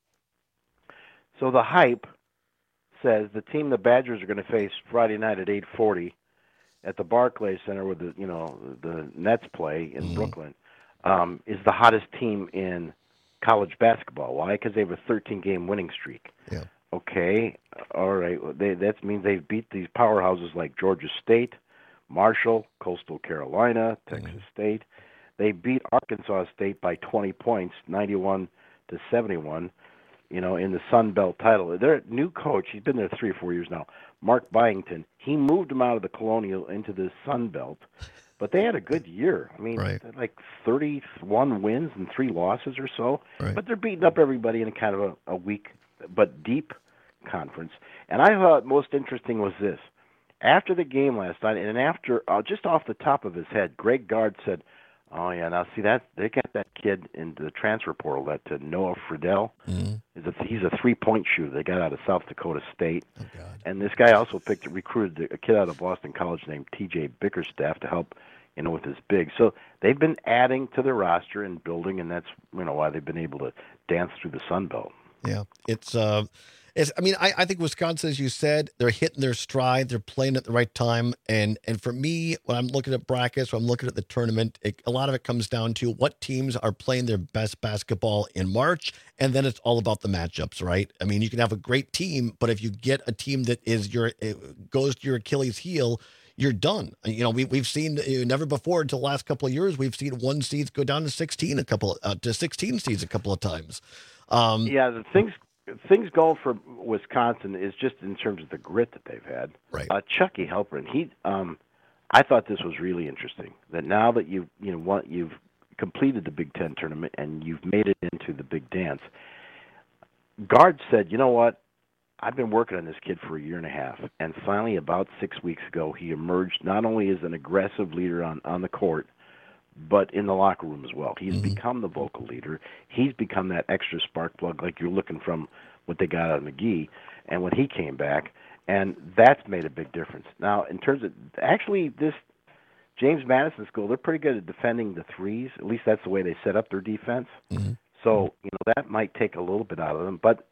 So the hype says the team the Badgers are going to face Friday night at 8:40 at the Barclays Center where the Nets play in Brooklyn is the hottest team in college basketball. Why? Because they have a 13-game winning streak. Yeah. Okay. All right. That means they've beat these powerhouses like Georgia State, Marshall, Coastal Carolina, Texas State. They beat Arkansas State by 20 points, 91-71, in the Sun Belt title. Their new coach, he's been there 3 or 4 years now, Mark Byington, he moved them out of the Colonial into the Sun Belt. But they had a good year. I mean, like 31 wins and 3 losses or so. Right. But they're beating up everybody in a kind of a weak but deep conference. And I thought most interesting was this. After the game last night, and after, just off the top of his head, Greg Gard said, oh, yeah, now see that they got that kid into the transfer portal, that Noah Friedel. He's a 3-point shooter they got out of South Dakota State. Oh, God. And this guy also recruited a kid out of Boston College named T.J. Bickerstaff to help, with his big. So they've been adding to their roster and building, and that's why they've been able to dance through the Sun Belt. Yeah, I think Wisconsin, as you said, they're hitting their stride. They're playing at the right time. And for me, when I'm looking at brackets, when I'm looking at the tournament, a lot of it comes down to what teams are playing their best basketball in March. And then it's all about the matchups, right? I mean, you can have a great team, but if you get a team that goes to your Achilles heel, you're done. We've seen never before until the last couple of years, we've seen 1 seeds go down to 16 to 16 seeds a couple of times. Yeah, the things going for Wisconsin is just in terms of the grit that they've had. Right. Chucky Halperin, I thought this was really interesting. That now that you've completed the Big Ten tournament and you've made it into the big dance, Gard said, you know what? I've been working on this kid for a year and a half, and finally, about 6 weeks ago, he emerged not only as an aggressive leader on the court, but in the locker room as well. He's become the vocal leader. He's become that extra spark plug like you're looking from what they got out of McGee and when he came back, and that's made a big difference. Now, in terms of actually this James Madison school, they're pretty good at defending the threes. At least that's the way they set up their defense. So, that might take a little bit out of them. But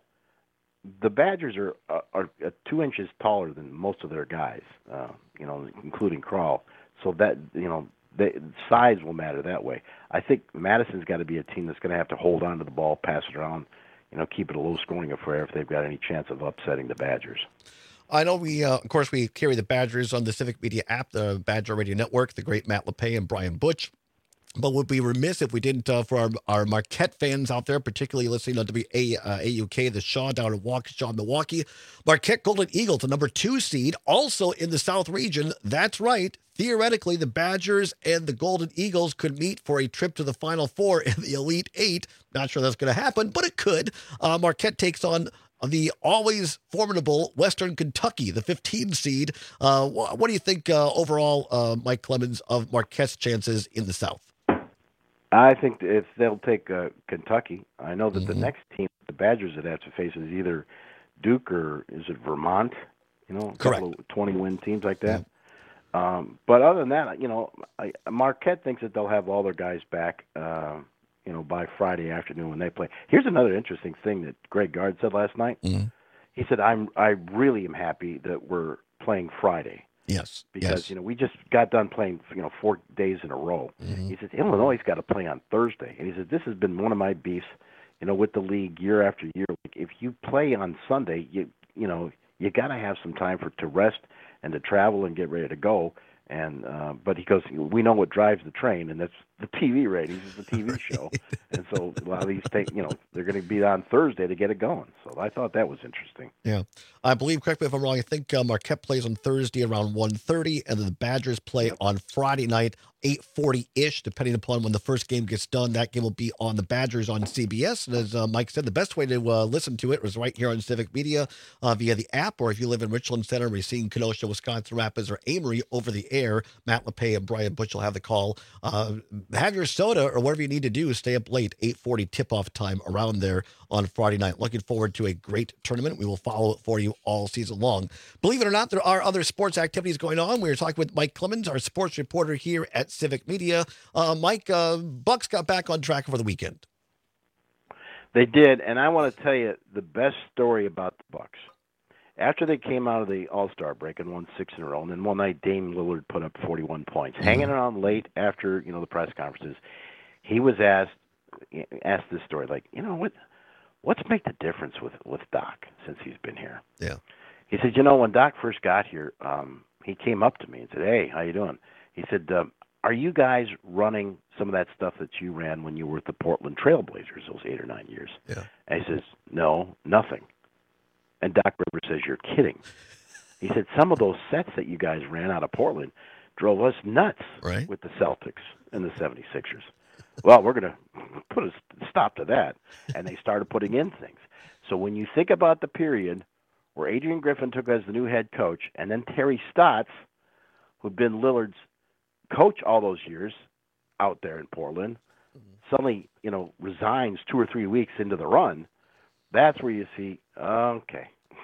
the Badgers are 2 inches taller than most of their guys, including Krall. So that, the size will matter that way. I think Madison's got to be a team that's going to have to hold on to the ball, pass it around, keep it a low-scoring affair if they've got any chance of upsetting the Badgers. I know we carry the Badgers on the Civic Media app, the Badger Radio Network, the great Matt LePay and Brian Butch. But would be remiss if we didn't, for our Marquette fans out there, particularly listening on AUK, the Shaw down in Waukesha, Milwaukee. Marquette Golden Eagles, the number 2 seed, also in the South region. That's right. Theoretically, the Badgers and the Golden Eagles could meet for a trip to the Final Four in the Elite Eight. Not sure that's going to happen, but it could. Marquette takes on the always formidable Western Kentucky, the 15 seed. What do you think overall, Mike Clemens, of Marquette's chances in the South? I think if they'll take Kentucky, I know that the next team the Badgers would have to face is either Duke or is it Vermont? A couple of 20-win teams like that. But other than that, Marquette thinks that they'll have all their guys back, by Friday afternoon when they play. Here's another interesting thing that Greg Gard said last night. He said, I really am happy that we're playing Friday. Yes. Because, we just got done playing, 4 days in a row. He said, Illinois' got to play on Thursday. And he said, this has been one of my beefs, with the league year after year. If you play on Sunday, you got to have some time to rest and to travel and get ready to go. And but he goes, we know what drives the train, and that's the TV ratings. It's the TV show, and so a lot of these they're going to be on Thursday to get it going. So I thought that was interesting. Yeah, I believe. Correct me if I'm wrong. I think Marquette plays on Thursday around 1:30, and then the Badgers play on Friday night 8:40-ish, depending upon when the first game gets done. That game will be on the Badgers on CBS. And as Mike said, the best way to listen to it was right here on Civic Media via the app, or if you live in Richland Center, we're seeing Kenosha, Wisconsin Rapids, or Amory over the air. Matt LePay and Brian Butch will have the call. Have your soda or whatever you need to do. Stay up late, 8:40 tip-off time around there on Friday night. Looking forward to a great tournament. We will follow it for you all season long. Believe it or not, there are other sports activities going on. We were talking with Mike Clemens, our sports reporter here at Civic Media. Mike, Bucks got back on track over the weekend. They did, and I want to tell you the best story about the Bucks. After they came out of the All-Star break and won 6 in a row, and then one night Dame Lillard put up 41 points, hanging around late after the press conferences, he was asked this story, like, what's make the difference with Doc since he's been here? Yeah. He said, when Doc first got here, he came up to me and said, "Hey, how you doing?" He said, "Are you guys running some of that stuff that you ran when you were with the Portland Trailblazers those 8 or 9 years?" Yeah. And he says, "No, nothing." And Doc Rivers says, "You're kidding." He said, "Some of those sets that you guys ran out of Portland drove us nuts with the Celtics and the 76ers. Well, we're going to put a stop to that." And they started putting in things. So when you think about the period where Adrian Griffin took as the new head coach, and then Terry Stotts, who'd been Lillard's coach all those years out there in Portland, suddenly, resigns 2 or 3 weeks into the run, that's where you see, okay,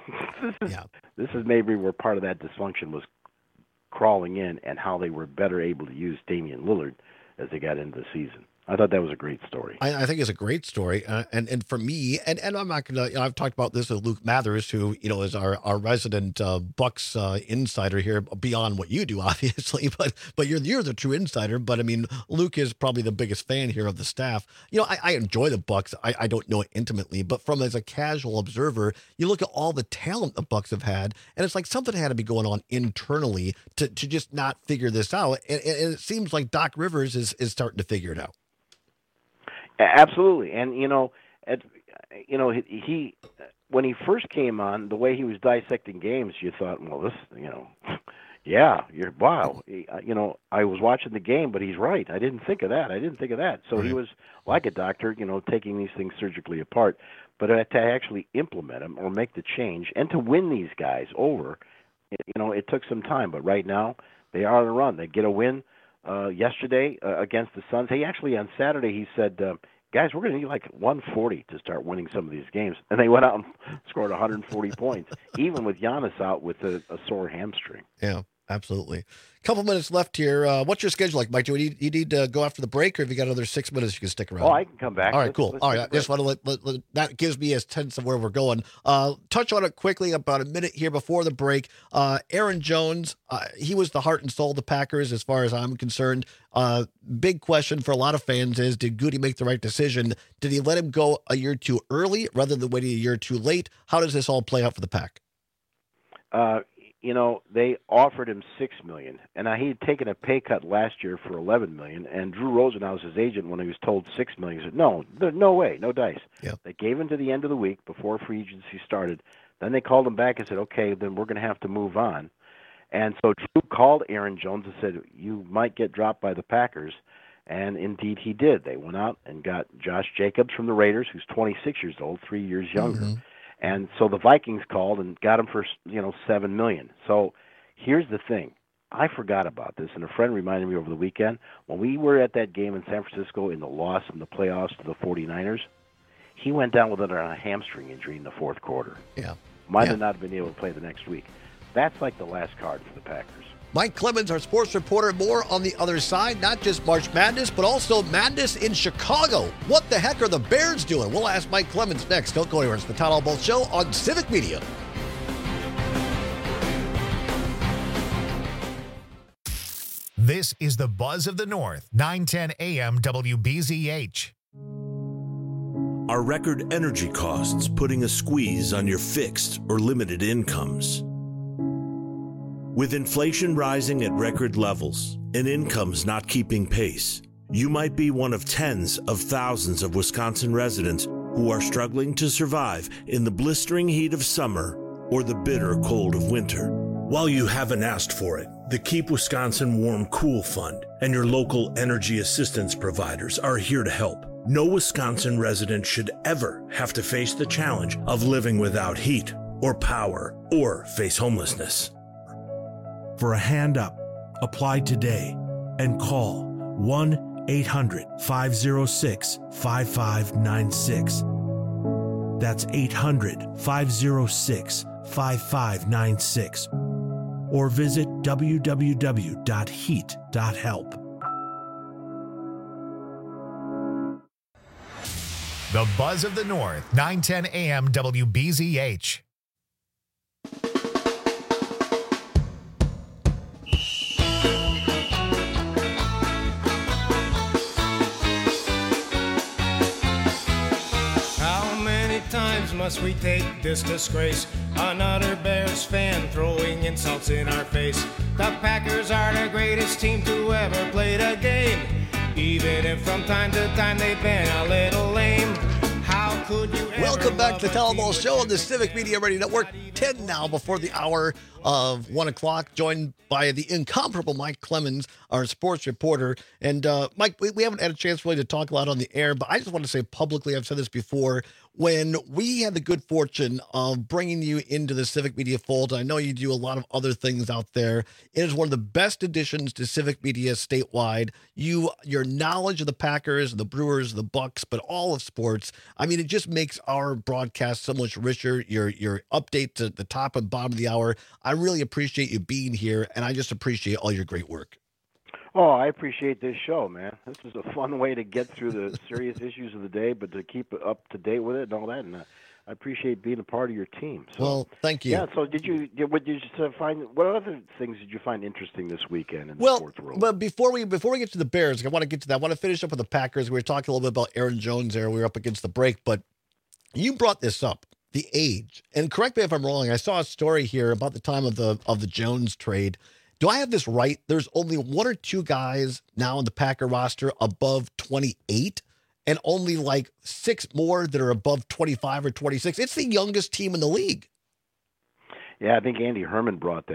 this is maybe where part of that dysfunction was crawling in, and how they were better able to use Damian Lillard as they got into the season. I thought that was a great story. I think it's a great story. And for me, and I'm not going to, I've talked about this with Luke Mathers, who, is our resident Bucks insider here, beyond what you do, obviously, but you're the true insider. But I mean, Luke is probably the biggest fan here of the staff. I enjoy the Bucks. I don't know it intimately, but as a casual observer, you look at all the talent the Bucks have had, and it's like something had to be going on internally to just not figure this out. And it seems like Doc Rivers is starting to figure it out. Absolutely, and he when he first came on, the way he was dissecting games, you thought, well, this, wow. I was watching the game, but he's right. I didn't think of that. So he was like a doctor, taking these things surgically apart. But to actually implement them or make the change and to win these guys over, it took some time. But right now, they are on the run. They get a win. Yesterday against the Suns. On Saturday, he said, guys, we're going to need like 140 to start winning some of these games. And they went out and scored 140 points, even with Giannis out with a sore hamstring. Yeah, absolutely. Couple minutes left here. What's your schedule like, Mike? Do you need to go after the break, or have you got another 6 minutes you can stick around? Oh, I can come back. All right, cool. All right, I just want to let that gives me a sense of where we're going. Touch on it quickly, about a minute here before the break. Aaron Jones, he was the heart and soul of the Packers as far as I'm concerned. Big question for a lot of fans is, did Goody make the right decision? Did he let him go a year too early rather than waiting a year too late? How does this all play out for the Pack? They offered him $6 million, and he had taken a pay cut last year for $11 million. And Drew Rosenhaus, his agent, when he was told $6 million, he said, "No way, no dice." Yep. They gave him to the end of the week before free agency started. Then they called him back and said, "Okay, then we're going to have to move on." And so Drew called Aaron Jones and said, "You might get dropped by the Packers," and indeed he did. They went out and got Josh Jacobs from the Raiders, who's 26 years old, 3 years younger. Mm-hmm. And so the Vikings called and got him for, $7 million. So here's the thing. I forgot about this, and a friend reminded me over the weekend. When we were at that game in San Francisco in the loss in the playoffs to the 49ers, he went down with a hamstring injury in the fourth quarter. Yeah. Might have not been able to play the next week. That's like the last card for the Packers. Mike Clemens, our sports reporter. More on the other side, not just March Madness, but also madness in Chicago. What the heck are the Bears doing? We'll ask Mike Clemens next. Don't go anywhere. It's the Todd Albaugh Show on Civic Media. This is the Buzz of the North, 910 AM WBZH. Are record energy costs putting a squeeze on your fixed or limited incomes? With inflation rising at record levels and incomes not keeping pace, you might be one of tens of thousands of Wisconsin residents who are struggling to survive in the blistering heat of summer or the bitter cold of winter. While you haven't asked for it, the Keep Wisconsin Warm Cool Fund and your local energy assistance providers are here to help. No Wisconsin resident should ever have to face the challenge of living without heat or power or face homelessness. For a hand up, apply today and call 1-800-506-5596. That's 800-506-5596. Or visit www.heat.help. The Buzz of the North, 910 AM WBZH. Must we take this disgrace? Another Bears fan throwing insults in our face. The Packers are the greatest team to ever play the game, even if from time to time they've been a little lame. How could you ever Welcome back to the Tell-Em-All Show on the Civic Media Radio Network. 10 now before the hour of 1 o'clock, joined by the incomparable Mike Clemens, our sports reporter. And Mike, we haven't had a chance really to talk a lot on the air, but I just want to say publicly, I've said this before, when we had the good fortune of bringing you into the Civic Media fold, I know you do a lot of other things out there. It is one of the best additions to Civic Media statewide. Your knowledge of the Packers, the Brewers, the Bucks, but all of sports, I mean, it just makes our broadcast so much richer. Your update to the top and bottom of the hour. I really appreciate you being here, and I just appreciate all your great work. Oh, I appreciate this show, man. This is a fun way to get through the serious issues of the day, but to keep up to date with it and all that. And I appreciate being a part of your team. So, well, thank you. Yeah. So, what did you find? What other things did you find interesting this weekend in the sports world? Well, before we get to the Bears, I want to get to that. I want to finish up with the Packers. We were talking a little bit about Aaron Jones there. We were up against the break, but you brought this up, the age. And correct me if I'm wrong. I saw a story here about the time of the Jones trade. Do I have this right? There's only one or two guys now in the Packer roster above 28, and only like 6 more that are above 25 or 26. It's the youngest team in the league. Yeah, I think Andy Herman broke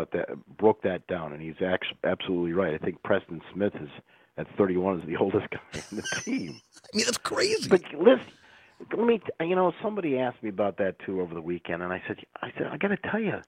that down, and he's absolutely right. I think Preston Smith is at 31 is the oldest guy in the team. I mean, that's crazy. But listen, somebody asked me about that too over the weekend, and I said, I got to tell you,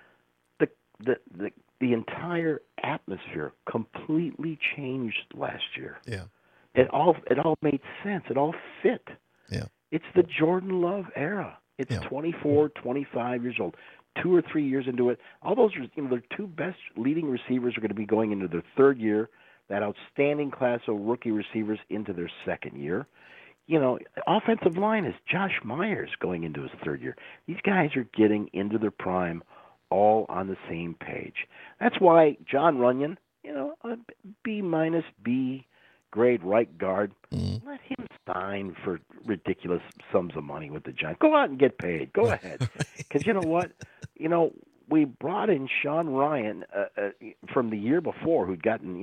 the entire atmosphere completely changed last year. Yeah. It all made sense. It all fit. Yeah. It's the Jordan Love era. It's 24, 25 years old. 2 or 3 years into it. All those, their 2 best leading receivers are going to be going into their 3rd year. That outstanding class of rookie receivers into their 2nd year. Offensive line is Josh Myers going into his 3rd year. These guys are getting into their prime all on the same page. That's why John Runyon, a B- grade right guard, let him sign for ridiculous sums of money with the Giants. Go out and get paid. Go ahead. Because you know what? We brought in Sean Ryan from the year before, who'd gotten,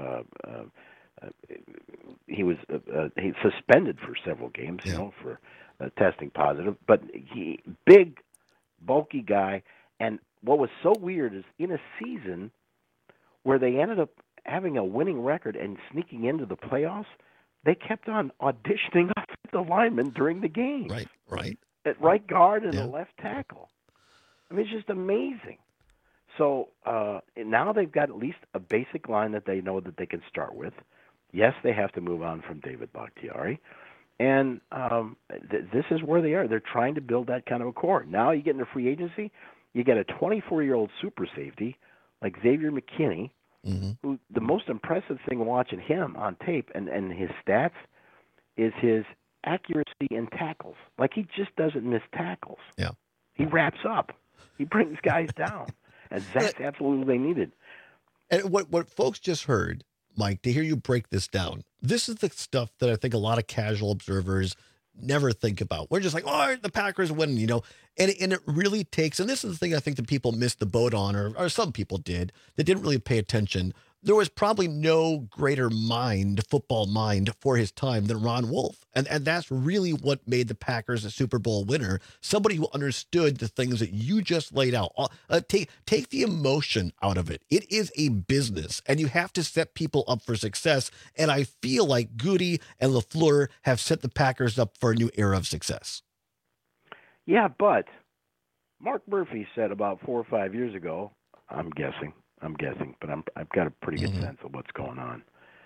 he was he suspended for several games, for testing positive. But big, bulky guy. And what was so weird is in a season where they ended up having a winning record and sneaking into the playoffs, they kept on auditioning offensive linemen during the game. Right. At right guard and the left tackle. I mean, it's just amazing. So now they've got at least a basic line that they know that they can start with. Yes, they have to move on from David Bakhtiari. And this is where they are. They're trying to build that kind of a core. Now you get into free agency, you get a 24-year-old super safety like Xavier McKinney, who the most impressive thing watching him on tape and his stats is his accuracy in tackles. Like, he just doesn't miss tackles. Yeah. He wraps up. He brings guys down. And that's absolutely what they needed. And what folks just heard, Mike, to hear you break this down, this is the stuff that I think a lot of casual observers never think about. We're just like, oh, the Packers win, you know, and it really takes, and this is the thing I think that people missed the boat on, or some people did, that didn't really pay attention. There was probably no greater football mind for his time than Ron Wolf. And that's really what made the Packers a Super Bowl winner. Somebody who understood the things that you just laid out. Take the emotion out of it. It is a business, and you have to set people up for success. And I feel like Goody and LaFleur have set the Packers up for a new era of success. Yeah, but Mark Murphy said about 4 or 5 years ago, I'm guessing, but I've got a pretty good sense of what's going on.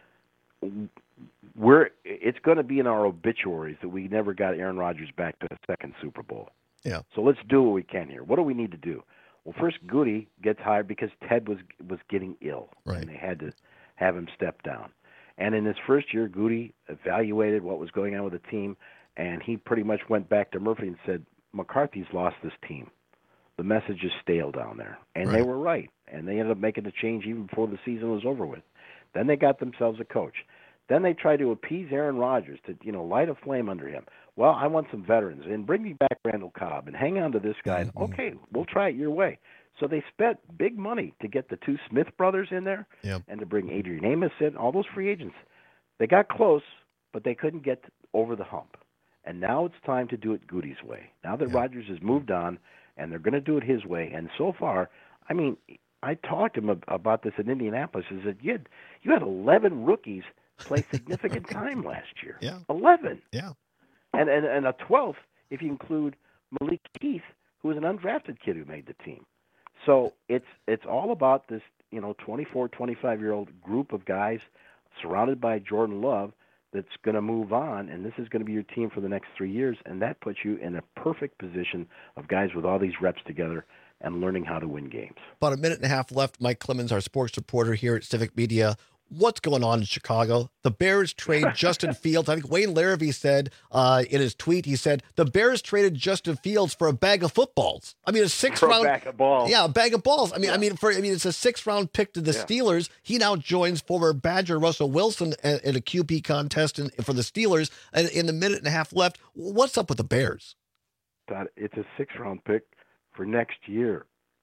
It's going to be in our obituaries that we never got Aaron Rodgers back to a second Super Bowl. Yeah. So let's do what we can here. What do we need to do? Well, first, Goody gets hired because Ted was getting ill, right, and they had to have him step down. And in his first year, Goody evaluated what was going on with the team, and he pretty much went back to Murphy and said, McCarthy's lost this team. The message is stale down there. And They were right. And they ended up making a change even before the season was over with. Then they got themselves a coach. Then they tried to appease Aaron Rodgers to, light a flame under him. Well, I want some veterans, and bring me back Randall Cobb, and hang on to this guy. And, okay, we'll try it your way. So they spent big money to get the two Smith brothers in there, and to bring Adrian Amos in, all those free agents. They got close, but they couldn't get over the hump. And now it's time to do it Goody's way. Now that Rodgers has moved on, and they're going to do it his way. And so far, I mean, I talked to him about this in Indianapolis. He said, you had 11 rookies play significant time last year. Yeah. 11. Yeah. And a 12th if you include Malik Heath, who was an undrafted kid who made the team. So it's all about this, 24, 25-year-old group of guys surrounded by Jordan Love that's going to move on, and this is going to be your team for the next 3 years, and that puts you in a perfect position of guys with all these reps together and learning how to win games. About a minute and a half left. Mike Clemens, our sports reporter here at Civic Media. What's going on in Chicago? The Bears trade Justin Fields. I think Wayne Larrivee said in his tweet, he said, the Bears traded Justin Fields for a bag of footballs. I mean, a bag of balls. Yeah, a bag of balls. I mean, it's a 6th-round pick to the Steelers. He now joins former Badger Russell Wilson in a QB contest for the Steelers. And in the minute and a half left, what's up with the Bears? It's a 6th-round pick for next year.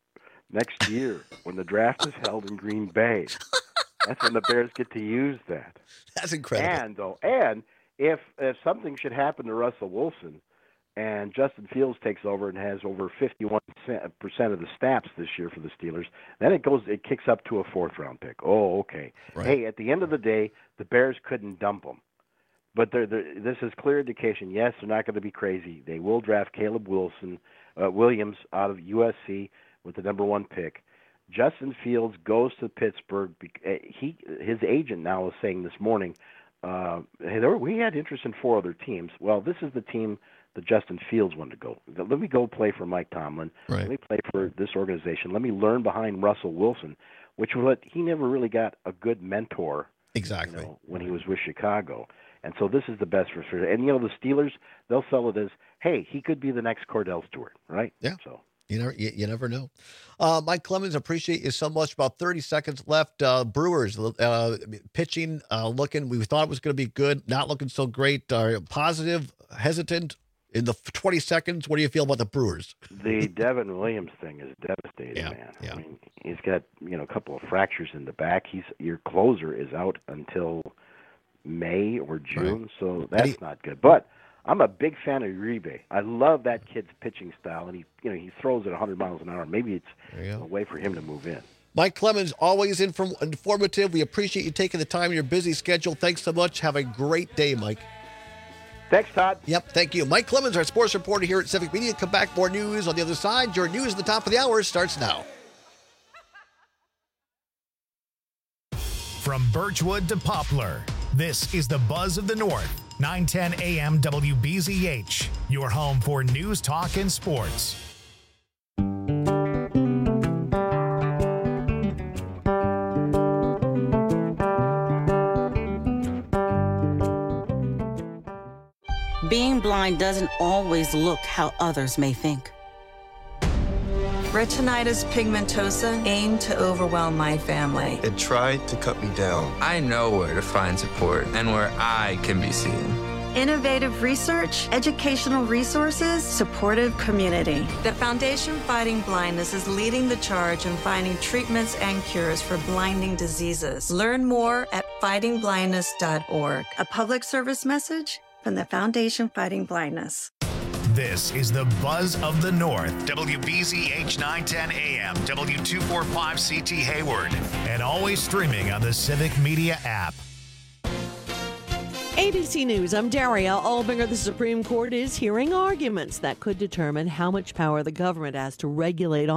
Next year, when the draft is held in Green Bay. That's when the Bears get to use that. That's incredible. And if something should happen to Russell Wilson, and Justin Fields takes over and has over 51% of the snaps this year for the Steelers, then it kicks up to a 4th-round pick. Oh, okay. Right. Hey, at the end of the day, the Bears couldn't dump him. But this is clear indication. Yes, they're not going to be crazy. They will draft Caleb Williams out of USC with the number 1 pick. Justin Fields goes to Pittsburgh. His agent now is saying this morning, we had interest in 4 other teams. Well, this is the team that Justin Fields wanted to go. Let me go play for Mike Tomlin. Right. Let me play for this organization. Let me learn behind Russell Wilson, which he never really got a good mentor. Exactly. When he was with Chicago. And so this is the best for sure. And, the Steelers, they'll sell it as, hey, he could be the next Cordell Stewart, right? Yeah. So. You never know. Mike Clemens, appreciate you so much. About 30 seconds left. Brewers pitching, looking. We thought it was going to be good. Not looking so great. Positive, hesitant. In the 20 seconds, what do you feel about the Brewers? The Devin Williams thing is devastating, man. Yeah. I mean, he's got a couple of fractures in the back. Your closer is out until May or June, right. So that's not good. But I'm a big fan of Uribe. I love that kid's pitching style, and he throws at 100 miles an hour. Maybe it's a way for him to move in. Mike Clemens, always informative. We appreciate you taking the time in your busy schedule. Thanks so much. Have a great day, Mike. Thanks, Todd. Yep, thank you. Mike Clemens, our sports reporter here at Civic Media. Come back, more news on the other side. Your news at the top of the hour starts now. From Birchwood to Poplar, this is the Buzz of the North. 910 AM WBZH, your home for news, talk, and sports. Being blind doesn't always look how others may think. Retinitis pigmentosa aimed to overwhelm my family. It tried to cut me down. I know where to find support and where I can be seen. Innovative research, educational resources, supportive community. The Foundation Fighting Blindness is leading the charge in finding treatments and cures for blinding diseases. Learn more at fightingblindness.org. A public service message from the Foundation Fighting Blindness. This is the Buzz of the North, WBZH 910 AM, W245CT Hayward, and always streaming on the Civic Media app. ABC News, I'm Daria Albinger. The Supreme Court is hearing arguments that could determine how much power the government has to regulate